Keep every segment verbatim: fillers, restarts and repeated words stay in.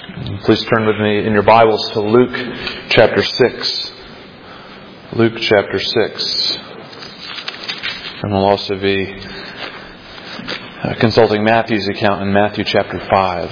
Please turn with me in your Bibles to Luke chapter six. Luke chapter six. And we'll also be uh, consulting Matthew's account in Matthew chapter five.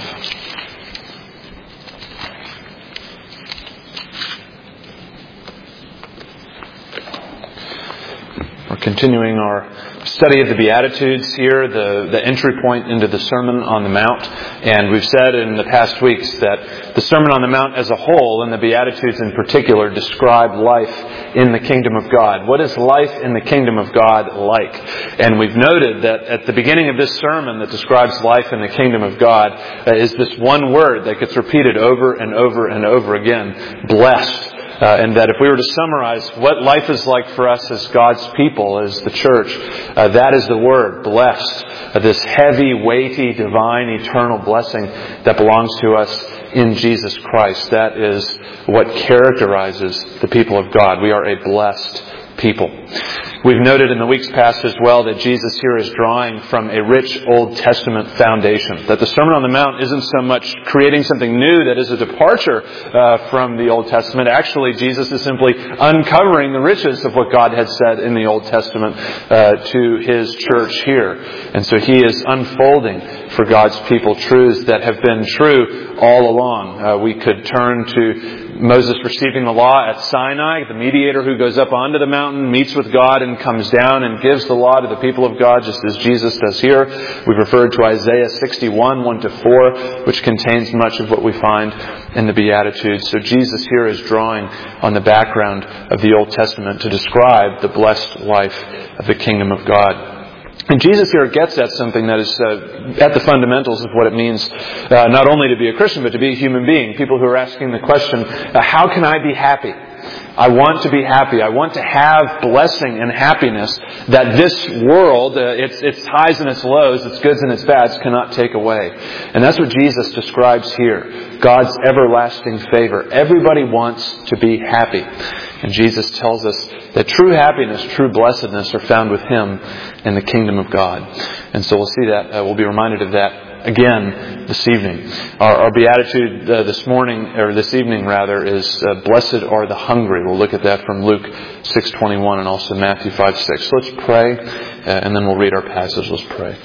We're continuing our study of the Beatitudes here, the, the entry point into the Sermon on the Mount. And we've said in the past weeks that the Sermon on the Mount as a whole, and the Beatitudes in particular, describe life in the kingdom of God. What is life in the kingdom of God like? And we've noted that at the beginning of this sermon that describes life in the kingdom of God uh, is this one word that gets repeated over and over and over again: blessed. Uh, and that if we were to summarize what life is like for us as God's people, as the church, uh, that is the word, blessed. Uh, this heavy, weighty, divine, eternal blessing that belongs to us in Jesus Christ. That is what characterizes the people of God. We are a blessed people. We've noted in the weeks past as well that Jesus here is drawing from a rich Old Testament foundation. That the Sermon on the Mount isn't so much creating something new that is a departure uh, from the Old Testament. Actually, Jesus is simply uncovering the riches of what God had said in the Old Testament uh, to His church here. And so He is unfolding for God's people truths that have been true all along. Uh, we could turn to Moses receiving the law at Sinai, the mediator who goes up onto the mountain, meets with God, and comes down and gives the law to the people of God, just as Jesus does here. We've referred to Isaiah sixty-one, one to four, which contains much of what we find in the Beatitudes. So Jesus here is drawing on the background of the Old Testament to describe the blessed life of the kingdom of God. And Jesus here gets at something that is uh, at the fundamentals of what it means uh, not only to be a Christian, but to be a human being. People who are asking the question, uh, how can I be happy? I want to be happy. I want to have blessing and happiness that this world, uh, its, its highs and its lows, its goods and its bads, cannot take away. And that's what Jesus describes here. God's everlasting favor. Everybody wants to be happy. And Jesus tells us that true happiness, true blessedness are found with Him in the kingdom of God. And so we'll see that. Uh, we'll be reminded of that again this evening. Our, our beatitude uh, this morning, or this evening rather, is uh, blessed are the hungry. We'll look at that from Luke six twenty-one and also Matthew five six. So let's pray, uh, and then we'll read our passage. Let's pray.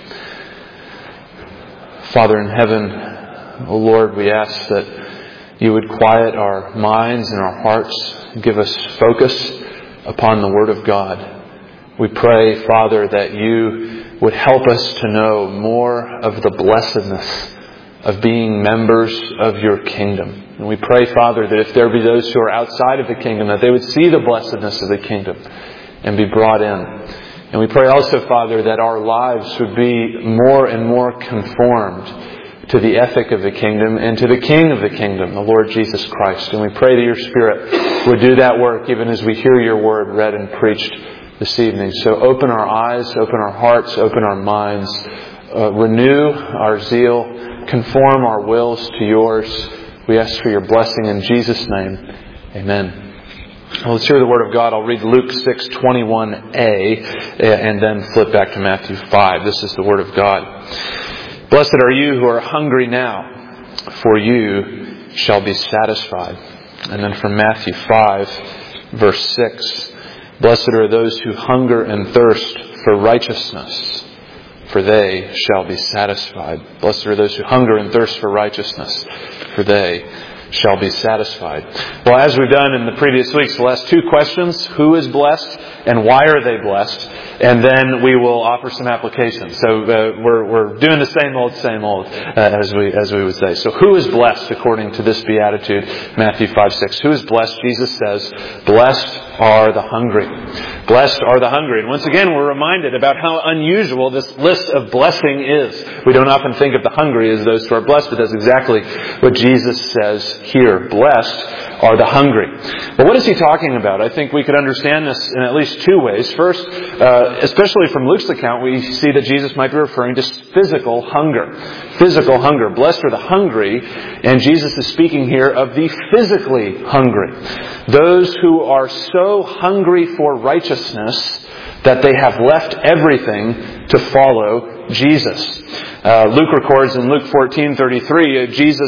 Father in heaven, O Lord, we ask that You would quiet our minds and our hearts, give us focus upon the Word of God. We pray, Father, that You would help us to know more of the blessedness of being members of Your kingdom. And we pray, Father, that if there be those who are outside of the kingdom, that they would see the blessedness of the kingdom and be brought in. And we pray also, Father, that our lives would be more and more conformed to the ethic of the kingdom and to the King of the kingdom, the Lord Jesus Christ. And we pray that Your Spirit would do that work even as we hear Your word read and preached this evening. So open our eyes, open our hearts, open our minds, uh, renew our zeal, conform our wills to Yours. We ask for Your blessing in Jesus' name. Amen. Well, let's hear the Word of God. I'll read Luke six twenty-one a and then flip back to Matthew five. This is the Word of God. Blessed are you who are hungry now, for you shall be satisfied. And then from Matthew five, verse six, blessed are those who hunger and thirst for righteousness, for they shall be satisfied. Blessed are those who hunger and thirst for righteousness, for they shall be satisfied. Well, as we've done in the previous weeks, we'll ask two questions. Who is blessed and why are they blessed? And then we will offer some applications. So uh, we're we're doing the same old, same old, uh, as we as we would say. So who is blessed according to this beatitude, Matthew five six? Who is blessed? Jesus says, blessed are the hungry. Blessed are the hungry. And once again, we're reminded about how unusual this list of blessing is. We don't often think of the hungry as those who are blessed, but that's exactly what Jesus says here. Blessed are the hungry. But what is He talking about? I think we could understand this in at least two ways. First, uh, especially from Luke's account, we see that Jesus might be referring to physical hunger. Physical hunger. Blessed are the hungry. And Jesus is speaking here of the physically hungry. Those who are so hungry for righteousness that they have left everything to follow Jesus. Uh, Luke records in Luke fourteen thirty-three, uh, Jesus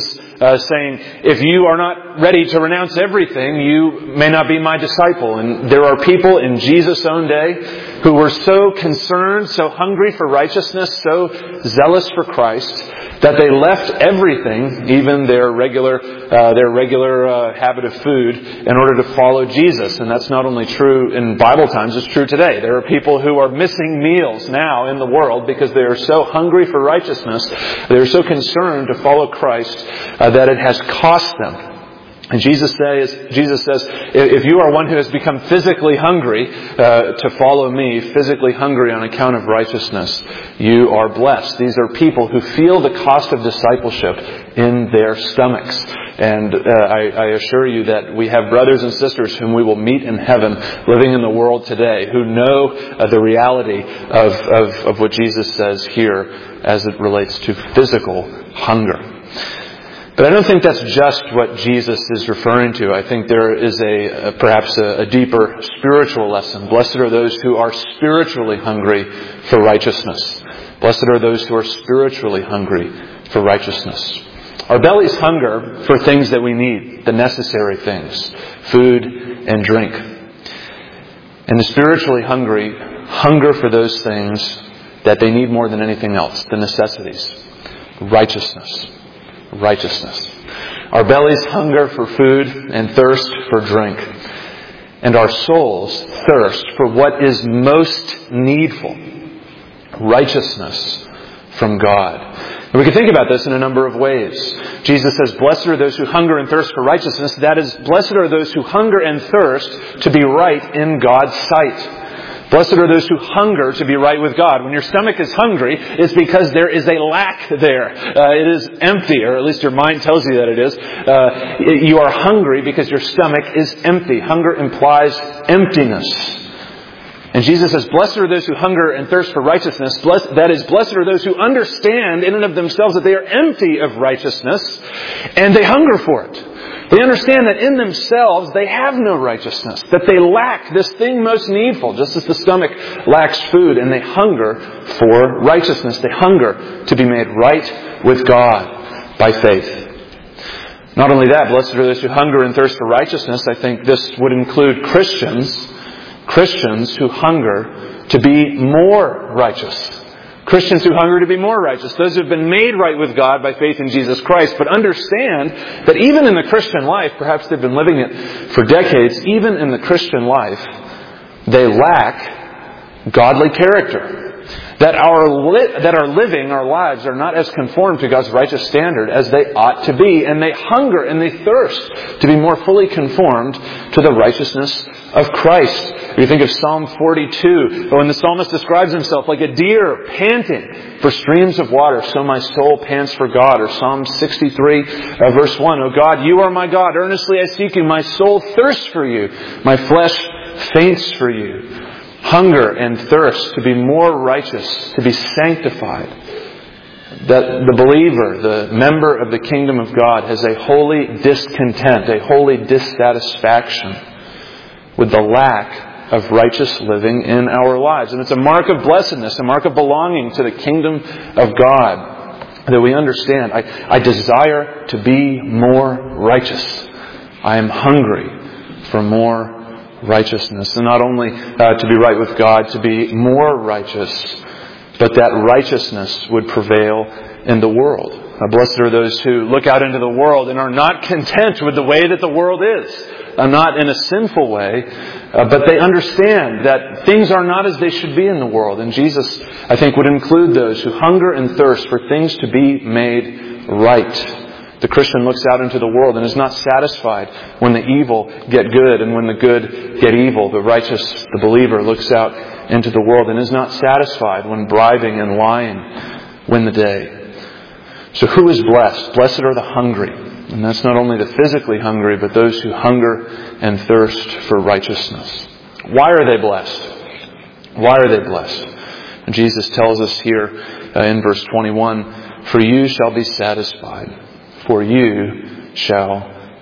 uh, saying, if you are not ready to renounce everything, you may not be my disciple. And there are people in Jesus' own day who were so concerned, so hungry for righteousness, so zealous for Christ, that they left everything, even their regular uh, their regular uh, habit of food, in order to follow Jesus. And that's not only true in Bible times, it's true today. There are people who are missing meals now in the world because they are so hungry for righteousness, they are so concerned to follow Christ uh, that it has cost them. And Jesus says, Jesus says, if you are one who has become physically hungry uh, to follow me, physically hungry on account of righteousness, you are blessed. These are people who feel the cost of discipleship in their stomachs. And uh, I, I assure you that we have brothers and sisters whom we will meet in heaven living in the world today who know uh, the reality of, of, of what Jesus says here as it relates to physical hunger. But I don't think that's just what Jesus is referring to. I think there is a, a perhaps a, a deeper spiritual lesson. Blessed are those who are spiritually hungry for righteousness. Blessed are those who are spiritually hungry for righteousness. Our bellies hunger for things that we need, the necessary things, food and drink. And the spiritually hungry hunger for those things that they need more than anything else, the necessities, righteousness. Righteousness. Our bellies hunger for food and thirst for drink. And our souls thirst for what is most needful. Righteousness from God. And we can think about this in a number of ways. Jesus says, blessed are those who hunger and thirst for righteousness. That is, blessed are those who hunger and thirst to be right in God's sight. Blessed are those who hunger to be right with God. When your stomach is hungry, it's because there is a lack there. Uh, it is empty, or at least your mind tells you that it is. Uh, you are hungry because your stomach is empty. Hunger implies emptiness. And Jesus says, blessed are those who hunger and thirst for righteousness. Blessed, that is, blessed are those who understand in and of themselves that they are empty of righteousness, and they hunger for it. They understand that in themselves they have no righteousness, that they lack this thing most needful, just as the stomach lacks food, and they hunger for righteousness. They hunger to be made right with God by faith. Not only that, blessed are those who hunger and thirst for righteousness. I think this would include Christians, Christians who hunger to be more righteous. Christians who hunger to be more righteous. Those who have been made right with God by faith in Jesus Christ. But understand that even in the Christian life, perhaps they've been living it for decades, even in the Christian life, they lack godly character. That our li- that our living, our lives are not as conformed to God's righteous standard as they ought to be. And they hunger and they thirst to be more fully conformed to the righteousness of Christ. You think of Psalm forty-two, when the psalmist describes himself like a deer panting for streams of water, so my soul pants for God. Or Psalm sixty-three, uh, verse one, O God, you are my God. Earnestly I seek you. My soul thirsts for you. My flesh faints for you. Hunger and thirst to be more righteous, to be sanctified. That the believer, the member of the kingdom of God, has a holy discontent, a holy dissatisfaction with the lack of righteous living in our lives. And it's a mark of blessedness, a mark of belonging to the kingdom of God, that we understand. I, I desire to be more righteous. I am hungry for more righteousness. And not only uh, to be right with God, to be more righteous, but that righteousness would prevail in the world. Uh, blessed are those who look out into the world and are not content with the way that the world is. Uh, not in a sinful way, uh, but they understand that things are not as they should be in the world. And Jesus, I think, would include those who hunger and thirst for things to be made right. The Christian looks out into the world and is not satisfied when the evil get good and when the good get evil. The righteous, the believer, looks out into the world and is not satisfied when bribing and lying win the day. So who is blessed? Blessed are the hungry. And that's not only the physically hungry, but those who hunger and thirst for righteousness. Why are they blessed? Why are they blessed? And Jesus tells us here uh, in verse twenty-one, for you shall be satisfied. For you shall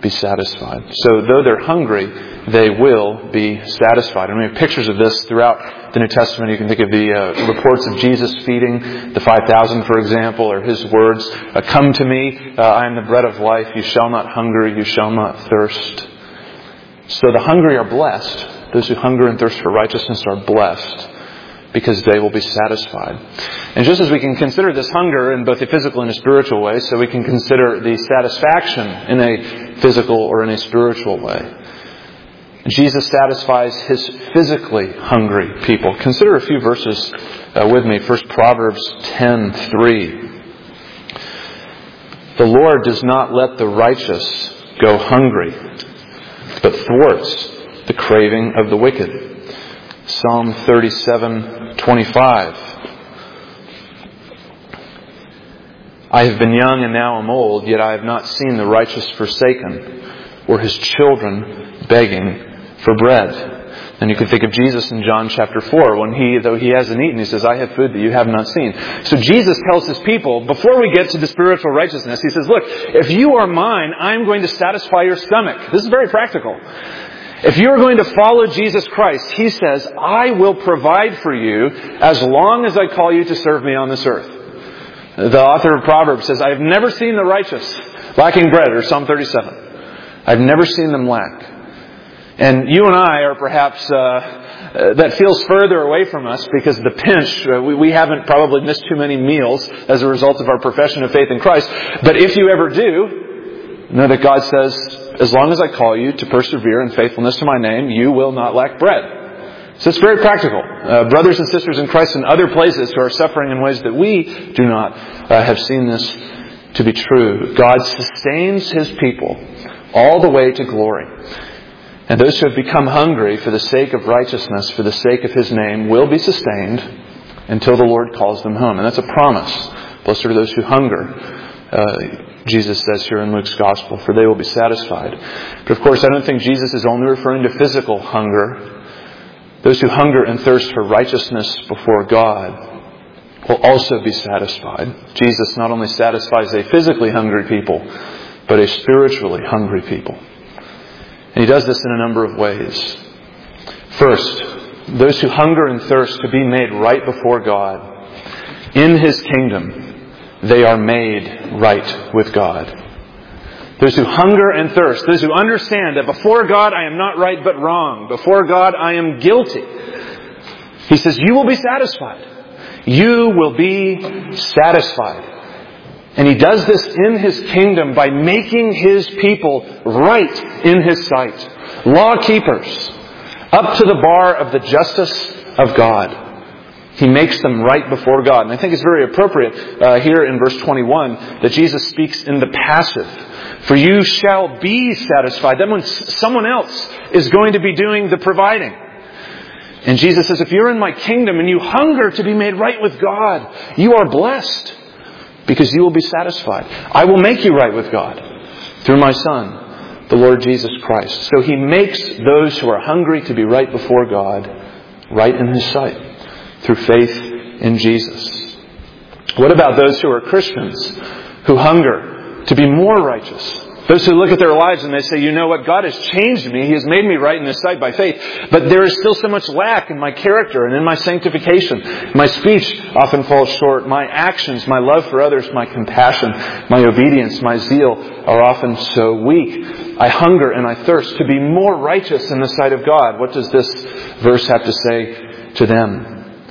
be satisfied. So though they're hungry, they will be satisfied. And we have pictures of this throughout the New Testament. You can think of the uh, reports of Jesus feeding the five thousand, for example, or His words, uh, "Come to me, uh, I am the bread of life. You shall not hunger, you shall not thirst." So the hungry are blessed. Those who hunger and thirst for righteousness are blessed, because they will be satisfied. And just as we can consider this hunger in both a physical and a spiritual way, so we can consider the satisfaction in a physical or in a spiritual way. Jesus satisfies His physically hungry people. Consider a few verses uh, with me. First, Proverbs ten three. "The Lord does not let the righteous go hungry, but thwarts the craving of the wicked." Psalm thirty-seven twenty-five. "I have been young and now am old, yet I have not seen the righteous forsaken, or his children begging for bread." And you can think of Jesus in John chapter four, when he, though he hasn't eaten, he says, "I have food that you have not seen." So Jesus tells His people, before we get to the spiritual righteousness, He says, look, if you are mine, I'm going to satisfy your stomach. This is very practical. If you're going to follow Jesus Christ, He says, I will provide for you as long as I call you to serve me on this earth. The author of Proverbs says, "I have never seen the righteous lacking bread," or Psalm thirty-seven. I've never seen them lack. And you and I are perhaps, uh, uh, that feels further away from us because of the pinch. Uh, we, we haven't probably missed too many meals as a result of our profession of faith in Christ. But if you ever do, know that God says, as long as I call you to persevere in faithfulness to my name, you will not lack bread. So it's very practical. Uh, brothers and sisters in Christ in other places who are suffering in ways that we do not uh, have seen this to be true. God sustains His people all the way to glory. And those who have become hungry for the sake of righteousness, for the sake of His name, will be sustained until the Lord calls them home. And that's a promise. Blessed are those who hunger, uh, Jesus says here in Luke's Gospel, for they will be satisfied. But of course, I don't think Jesus is only referring to physical hunger. Those who hunger and thirst for righteousness before God will also be satisfied. Jesus not only satisfies a physically hungry people, but a spiritually hungry people. And He does this in a number of ways. First, those who hunger and thirst to be made right before God, in His kingdom, they are made right with God. Those who hunger and thirst, those who understand that before God I am not right but wrong, before God I am guilty, He says, you will be satisfied. You will be satisfied. And He does this in His kingdom by making His people right in His sight. Law keepers, up to the bar of the justice of God. He makes them right before God. And I think it's very appropriate uh, here in verse twenty-one that Jesus speaks in the passive. For you shall be satisfied. That means someone else is going to be doing the providing. And Jesus says, if you're in my kingdom and you hunger to be made right with God, you are blessed. Because you will be satisfied. I will make you right with God through my Son, the Lord Jesus Christ. So He makes those who are hungry to be right before God right in His sight through faith in Jesus. What about those who are Christians who hunger to be more righteous? Those who look at their lives and they say, you know what, God has changed me. He has made me right in His sight by faith. But there is still so much lack in my character and in my sanctification. My speech often falls short. My actions, my love for others, my compassion, my obedience, my zeal are often so weak. I hunger and I thirst to be more righteous in the sight of God. What does this verse have to say to them?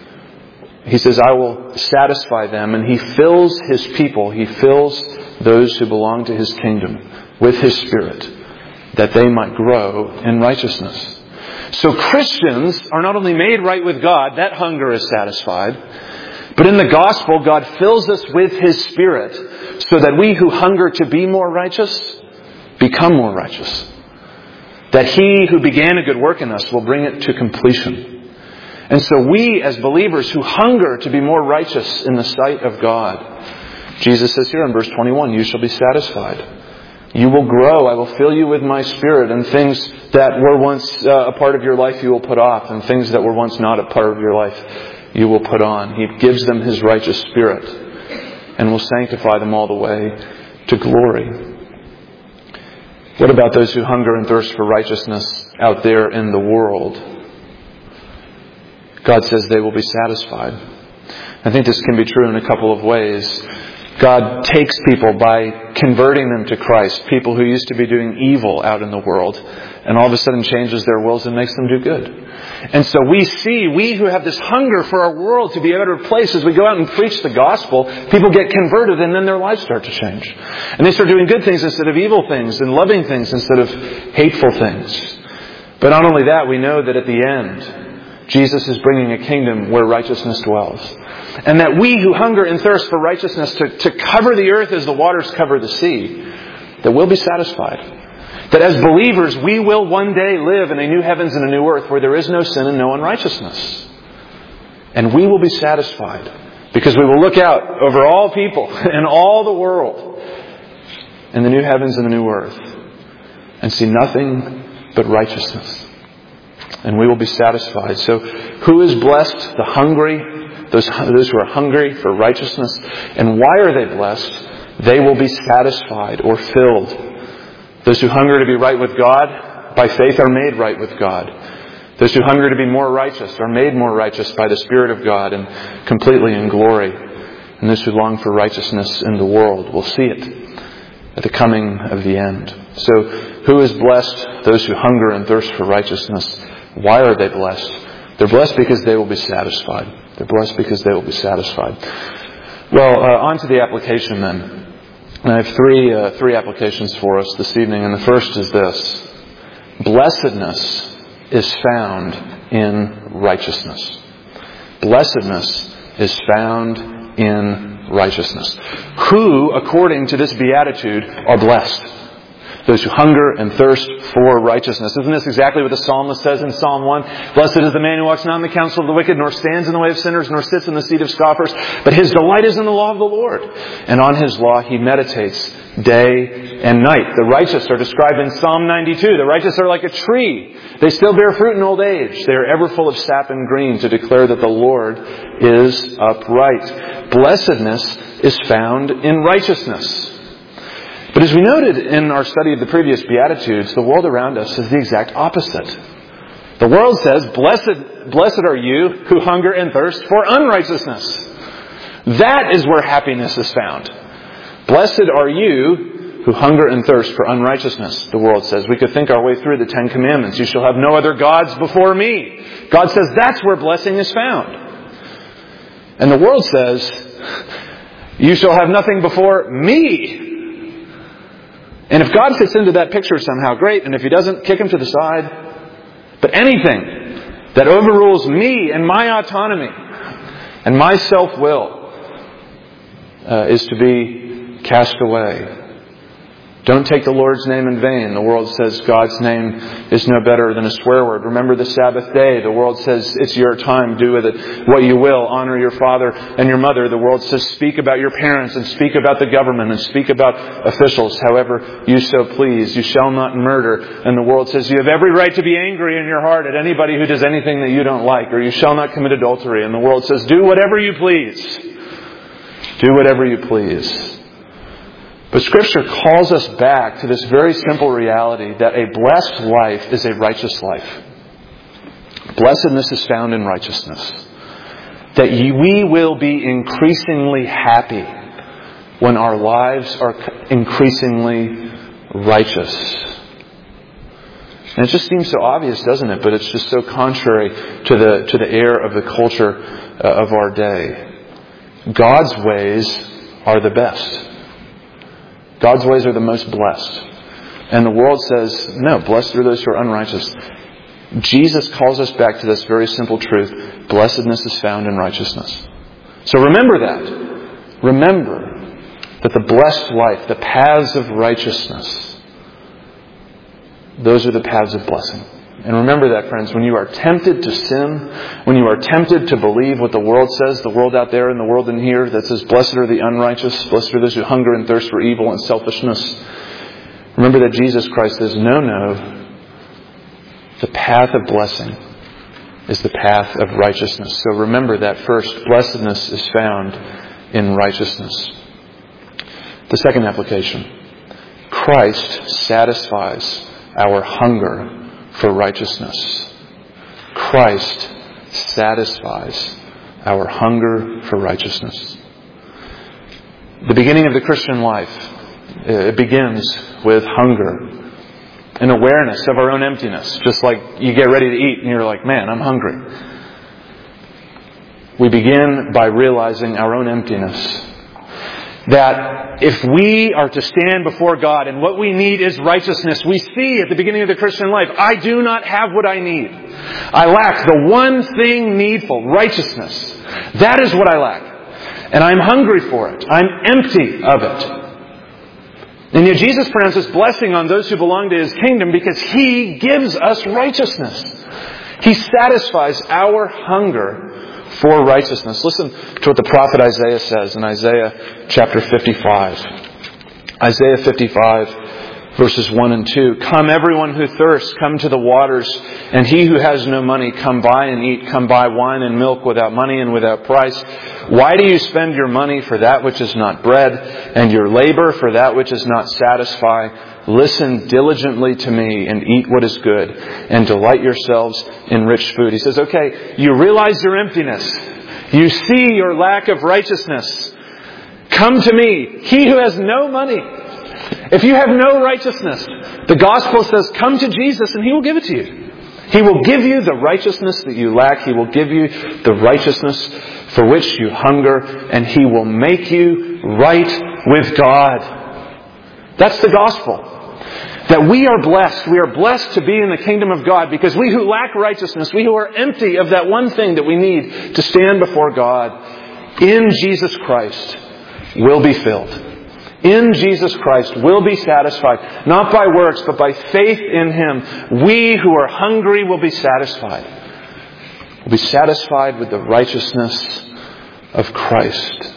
He says, I will satisfy them. And He fills His people. He fills those who belong to His kingdom with His Spirit, that they might grow in righteousness. So Christians are not only made right with God, that hunger is satisfied, but in the gospel, God fills us with His Spirit so that we who hunger to be more righteous become more righteous. That He who began a good work in us will bring it to completion. And so we as believers who hunger to be more righteous in the sight of God, Jesus says here in verse twenty-one, you shall be satisfied. You will grow. I will fill you with my Spirit, and things that were once uh, a part of your life you will put off, and things that were once not a part of your life you will put on. He gives them His righteous Spirit and will sanctify them all the way to glory. What about those who hunger and thirst for righteousness out there in the world? God says they will be satisfied. I think this can be true in a couple of ways. God takes people by converting them to Christ, people who used to be doing evil out in the world, and all of a sudden changes their wills and makes them do good. And so we see, we who have this hunger for our world to be a better place, as we go out and preach the gospel, people get converted and then their lives start to change. And they start doing good things instead of evil things, and loving things instead of hateful things. But not only that, we know that at the end, Jesus is bringing a kingdom where righteousness dwells. And that we who hunger and thirst for righteousness to, to cover the earth as the waters cover the sea, that we'll be satisfied. That as believers, we will one day live in a new heavens and a new earth where there is no sin and no unrighteousness. And we will be satisfied because we will look out over all people and all the world in the new heavens and the new earth and see nothing but righteousness. And we will be satisfied. So who is blessed? The hungry, those, those who are hungry for righteousness. And why are they blessed? They will be satisfied or filled. Those who hunger to be right with God, by faith are made right with God. Those who hunger to be more righteous are made more righteous by the Spirit of God and completely in glory. And those who long for righteousness in the world will see it at the coming of the end. So who is blessed? Those who hunger and thirst for righteousness. Why are they blessed? They're blessed because they will be satisfied. They're blessed because they will be satisfied. Well, uh, on to the application then. And I have three uh, three applications for us this evening, and the first is this. Blessedness is found in righteousness. Blessedness is found in righteousness. Who, according to this beatitude, are blessed? Those who hunger and thirst for righteousness. Isn't this exactly what the psalmist says in Psalm one? Blessed is the man who walks not in the counsel of the wicked, nor stands in the way of sinners, nor sits in the seat of scoffers. But his delight is in the law of the Lord. And on his law he meditates day and night. The righteous are described in Psalm ninety-two. The righteous are like a tree. They still bear fruit in old age. They are ever full of sap and green to declare that the Lord is upright. Blessedness is found in righteousness. But as we noted in our study of the previous Beatitudes, the world around us is the exact opposite. The world says, Blessed, blessed are you who hunger and thirst for unrighteousness. That is where happiness is found. Blessed are you who hunger and thirst for unrighteousness, the world says. We could think our way through the Ten Commandments. You shall have no other gods before me. God says that's where blessing is found. And the world says, you shall have nothing before me. And if God fits into that picture somehow, great. And if He doesn't, kick Him to the side. But anything that overrules me and my autonomy and my self-will uh, is to be cast away. Don't take the Lord's name in vain. The world says God's name is no better than a swear word. Remember the Sabbath day. The world says it's your time. Do with it what you will. Honor your father and your mother. The world says speak about your parents and speak about the government and speak about officials however you so please. You shall not murder. And the world says you have every right to be angry in your heart at anybody who does anything that you don't like. Or you shall not commit adultery. And the world says do whatever you please. Do whatever you please. But Scripture calls us back to this very simple reality that a blessed life is a righteous life. Blessedness is found in righteousness. That we will be increasingly happy when our lives are increasingly righteous. And it just seems so obvious, doesn't it? But it's just so contrary to the to the air of the culture uh, of our day. God's ways are the best. God's ways are the most blessed. And the world says, no, blessed are those who are unrighteous. Jesus calls us back to this very simple truth. Blessedness is found in righteousness. So remember that. Remember that the blessed life, the paths of righteousness, those are the paths of blessing. And remember that, friends, when you are tempted to sin, when you are tempted to believe what the world says, the world out there and the world in here that says, blessed are the unrighteous, blessed are those who hunger and thirst for evil and selfishness. Remember that Jesus Christ says, no, no. The path of blessing is the path of righteousness. So remember that first. Blessedness is found in righteousness. The second application. Christ satisfies our hunger for righteousness. Christ satisfies our hunger for righteousness. The beginning of the Christian life, it begins with hunger, an awareness of our own emptiness. Just like you get ready to eat and you're like, man, I'm hungry. We begin by realizing our own emptiness. That if we are to stand before God and what we need is righteousness, we see at the beginning of the Christian life, I do not have what I need. I lack the one thing needful, righteousness. That is what I lack. And I'm hungry for it. I'm empty of it. And yet Jesus pronounces blessing on those who belong to His kingdom because He gives us righteousness. He satisfies our hunger for righteousness. Listen to what the prophet Isaiah says in Isaiah chapter fifty-five. Isaiah fifty-five, verses one and two. Come, everyone who thirsts, come to the waters, and he who has no money, come buy and eat. Come buy wine and milk without money and without price. Why do you spend your money for that which is not bread, and your labor for that which is not satisfy? Listen diligently to me and eat what is good, and delight yourselves in rich food. He says, okay, you realize your emptiness. You see your lack of righteousness. Come to me, he who has no money. If you have no righteousness, the gospel says, come to Jesus and He will give it to you. He will give you the righteousness that you lack. He will give you the righteousness for which you hunger, and He will make you right with God. That's the gospel. That we are blessed. We are blessed to be in the kingdom of God because we who lack righteousness, we who are empty of that one thing that we need to stand before God, in Jesus Christ will be filled. In Jesus Christ will be satisfied. Not by works, but by faith in Him. We who are hungry will be satisfied. We'll be satisfied with the righteousness of Christ.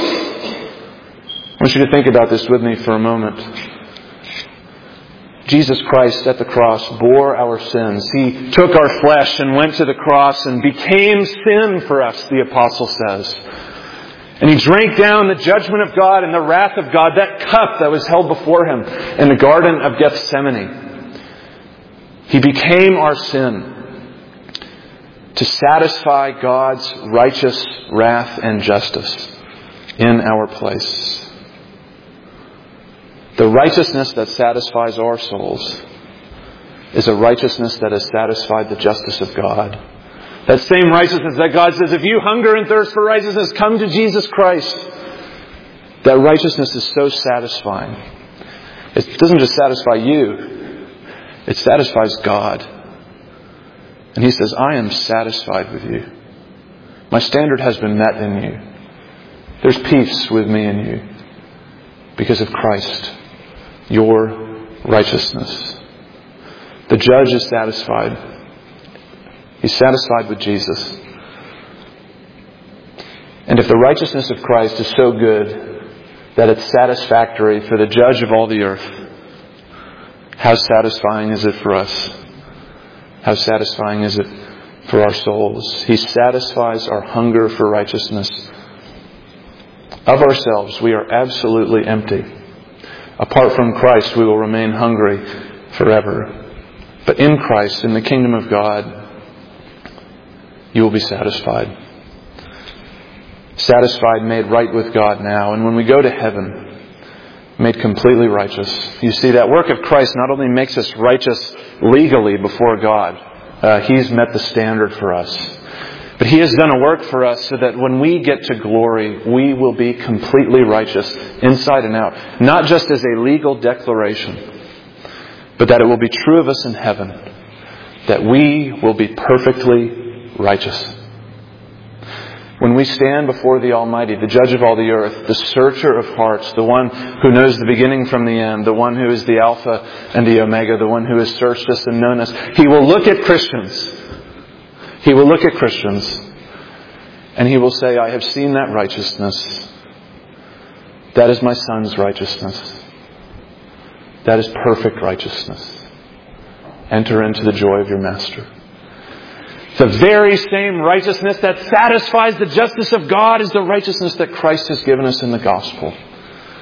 I want you to think about this with me for a moment. Jesus Christ at the cross bore our sins. He took our flesh and went to the cross and became sin for us, the apostle says. And He drank down the judgment of God and the wrath of God, that cup that was held before Him in the Garden of Gethsemane. He became our sin to satisfy God's righteous wrath and justice in our place. The righteousness that satisfies our souls is a righteousness that has satisfied the justice of God. That same righteousness that God says, if you hunger and thirst for righteousness, come to Jesus Christ. That righteousness is so satisfying. It doesn't just satisfy you. It satisfies God. And He says, I am satisfied with you. My standard has been met in you. There's peace with me and you because of Christ, your righteousness. The judge is satisfied. He's satisfied with Jesus. And if the righteousness of Christ is so good that it's satisfactory for the judge of all the earth, how satisfying is it for us? How satisfying is it for our souls? He satisfies our hunger for righteousness. Of ourselves, we are absolutely empty. Apart from Christ, we will remain hungry forever. But in Christ, in the kingdom of God, you will be satisfied. Satisfied, made right with God now. And when we go to heaven, made completely righteous. You see, that work of Christ not only makes us righteous legally before God. Uh, He's met the standard for us. But He has done a work for us so that when we get to glory, we will be completely righteous inside and out. Not just as a legal declaration, but that it will be true of us in heaven. That we will be perfectly righteous. When we stand before the Almighty, the Judge of all the earth, the Searcher of hearts, the one who knows the beginning from the end, the one who is the Alpha and the Omega, the one who has searched us and known us, He will look at Christians. He will look at Christians and He will say, I have seen that righteousness. That is my Son's righteousness. That is perfect righteousness. Enter into the joy of your Master. The very same righteousness that satisfies the justice of God is the righteousness that Christ has given us in the gospel.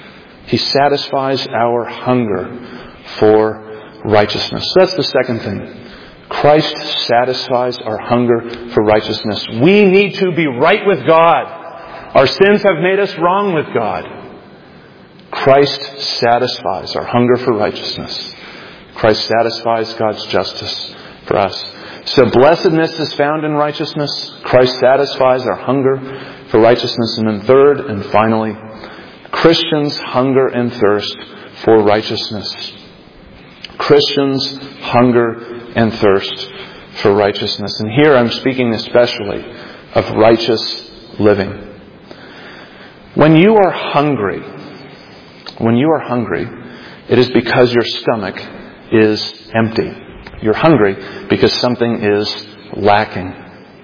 He satisfies our hunger for righteousness. So that's the second thing. Christ satisfies our hunger for righteousness. We need to be right with God. Our sins have made us wrong with God. Christ satisfies our hunger for righteousness. Christ satisfies God's justice for us. So blessedness is found in righteousness. Christ satisfies our hunger for righteousness. And then third and finally, Christians hunger and thirst for righteousness. Christians hunger and thirst for righteousness. And here I'm speaking especially of righteous living. When you are hungry, when you are hungry, it is because your stomach is empty. You're hungry because something is lacking.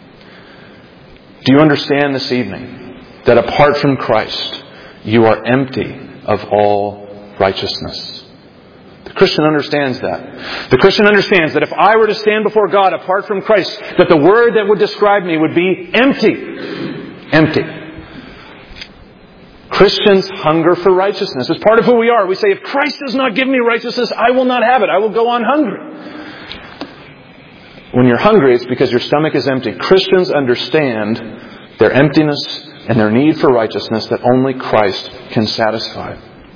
Do you understand this evening that apart from Christ, you are empty of all righteousness? The Christian understands that. The Christian understands that if I were to stand before God apart from Christ, that the word that would describe me would be empty. Empty. Christians hunger for righteousness. It's part of who we are. We say, if Christ does not give me righteousness, I will not have it. I will go on hungry. When you're hungry, it's because your stomach is empty. Christians understand their emptiness and their need for righteousness that only Christ can satisfy.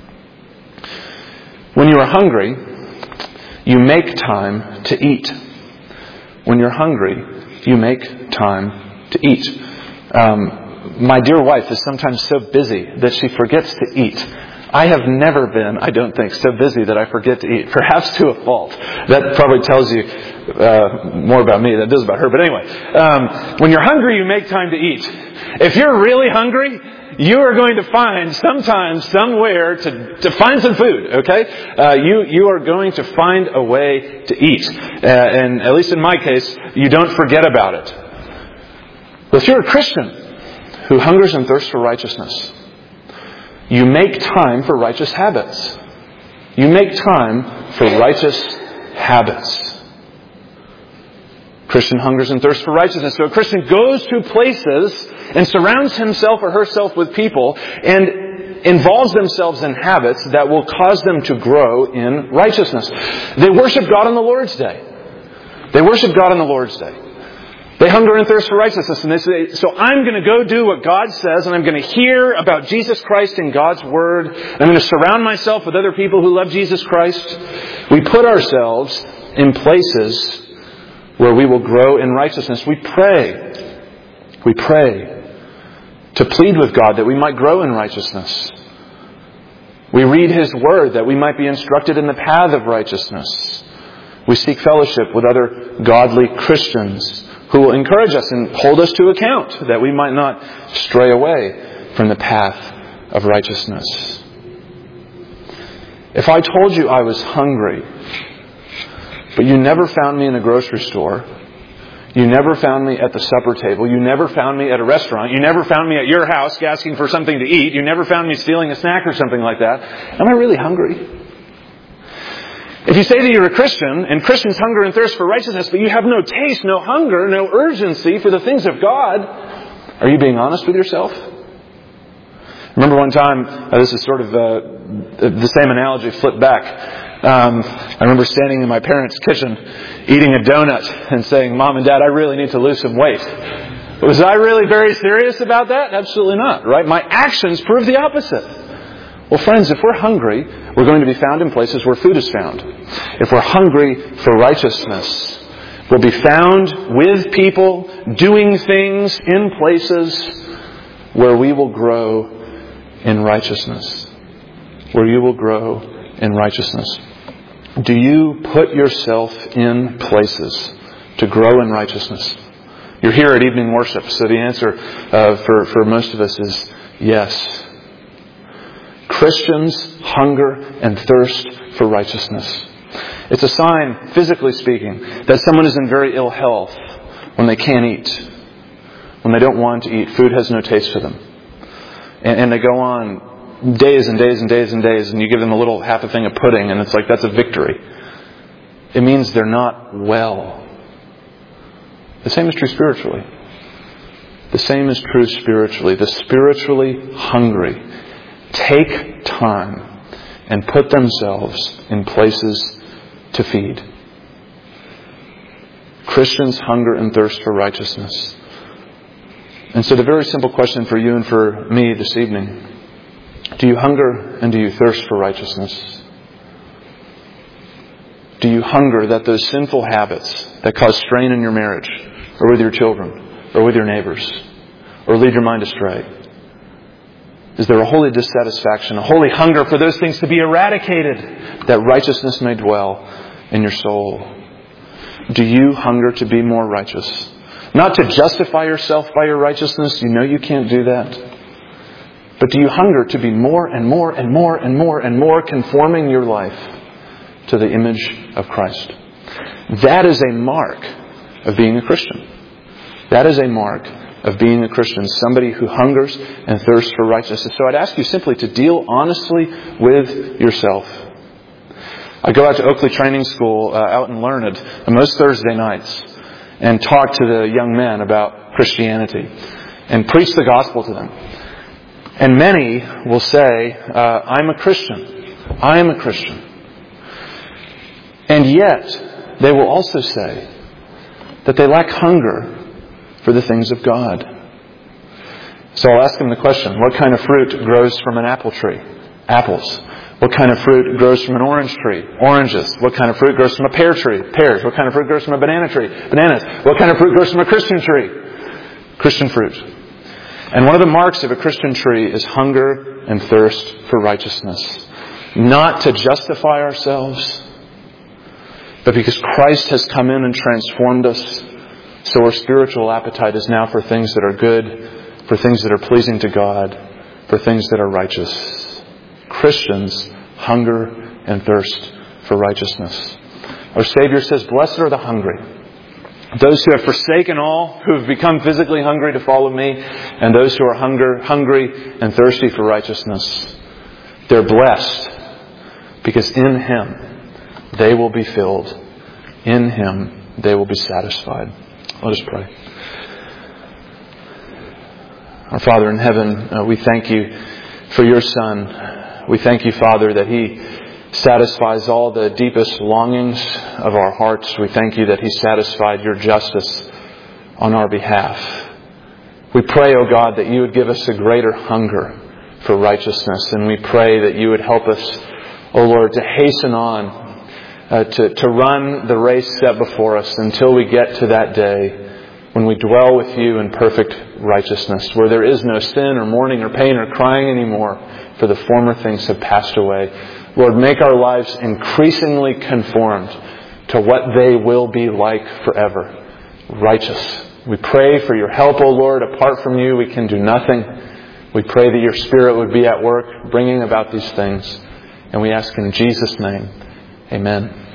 When you are hungry, you make time to eat. When you're hungry, you make time to eat. Um, my dear wife is sometimes so busy that she forgets to eat. I have never been, I don't think, so busy that I forget to eat. Perhaps to a fault. That probably tells you uh, more about me than it does about her. But anyway, um, when you're hungry, you make time to eat. If you're really hungry, you are going to find sometimes, somewhere, to, to find some food, okay? Uh, you, you are going to find a way to eat. Uh, and at least in my case, you don't forget about it. Well, if you're a Christian who hungers and thirsts for righteousness, you make time for righteous habits. You make time for righteous habits. Christian hungers and thirsts for righteousness. So a Christian goes to places and surrounds himself or herself with people and involves themselves in habits that will cause them to grow in righteousness. They worship God on the Lord's Day. They worship God on the Lord's Day. They hunger and thirst for righteousness. And they say, so I'm going to go do what God says, and I'm going to hear about Jesus Christ in God's Word. I'm going to surround myself with other people who love Jesus Christ. We put ourselves in places where we will grow in righteousness. We pray. We pray to plead with God that we might grow in righteousness. We read His Word that we might be instructed in the path of righteousness. We seek fellowship with other godly Christians who will encourage us and hold us to account that we might not stray away from the path of righteousness. If I told you I was hungry, but you never found me in a grocery store, you never found me at the supper table, you never found me at a restaurant, you never found me at your house asking for something to eat, you never found me stealing a snack or something like that, am I really hungry? If you say that you're a Christian, and Christians hunger and thirst for righteousness, but you have no taste, no hunger, no urgency for the things of God, are you being honest with yourself? Remember one time, uh, this is sort of uh, the same analogy flipped back. Um, I remember standing in my parents' kitchen, eating a donut, and saying, Mom and Dad, I really need to lose some weight. Was I really very serious about that? Absolutely not, right? My actions prove the opposite. Well, friends, if we're hungry, we're going to be found in places where food is found. If we're hungry for righteousness, we'll be found with people, doing things in places where we will grow in righteousness. Where you will grow in righteousness. Do you put yourself in places to grow in righteousness? You're here at evening worship, so the answer uh, for, for most of us is yes. Christians hunger and thirst for righteousness. It's a sign, physically speaking, that someone is in very ill health when they can't eat, when they don't want to eat. Food has no taste for them. And, and they go on days and days and days and days, and you give them a little half a thing of pudding, and it's like, that's a victory. It means they're not well. The same is true spiritually. The same is true spiritually. The spiritually hungry take time and put themselves in places to feed. Christians hunger and thirst for righteousness. And so the very simple question for you and for me this evening: do you hunger and do you thirst for righteousness? Do you hunger that those sinful habits that cause strain in your marriage, or with your children, or with your neighbors, or lead your mind astray? Is there a holy dissatisfaction, a holy hunger for those things to be eradicated, that righteousness may dwell in your soul? Do you hunger to be more righteous? Not to justify yourself by your righteousness. You know you can't do that. But do you hunger to be more and more and more and more and more conforming your life to the image of Christ? That is a mark of being a Christian. That is a mark of being a Christian. Somebody who hungers and thirsts for righteousness. So I'd ask you simply to deal honestly with yourself. I go out to Oakley Training School uh, out in Learned most Thursday nights and talk to the young men about Christianity and preach the gospel to them. And many will say, uh, I'm a Christian. I am a Christian. And yet, they will also say that they lack hunger for the things of God. So I'll ask them the question, what kind of fruit grows from an apple tree? Apples. What kind of fruit grows from an orange tree? Oranges. What kind of fruit grows from a pear tree? Pears. What kind of fruit grows from a banana tree? Bananas. What kind of fruit grows from a Christian tree? Christian fruit. And one of the marks of a Christian tree is hunger and thirst for righteousness. Not to justify ourselves, but because Christ has come in and transformed us, so our spiritual appetite is now for things that are good, for things that are pleasing to God, for things that are righteous. Christians hunger and thirst for righteousness. Our Savior says, blessed are the hungry, those who have forsaken all, who have become physically hungry to follow me, and those who are hunger, hungry and thirsty for righteousness. They're blessed because in Him they will be filled. In Him they will be satisfied. Let us pray. Our Father in heaven, uh, we thank you for your Son. We thank you, Father, that He satisfies all the deepest longings of our hearts. We thank you that He satisfied your justice on our behalf. We pray, O God, that you would give us a greater hunger for righteousness. And we pray that you would help us, O Lord, to hasten on, uh, to, to run the race set before us until we get to that day when we dwell with you in perfect righteousness, where there is no sin or mourning or pain or crying anymore, for the former things have passed away. Lord, make our lives increasingly conformed to what they will be like forever. Righteous. We pray for your help, O Lord. Apart from you, we can do nothing. We pray that your Spirit would be at work, bringing about these things. And we ask in Jesus' name, amen.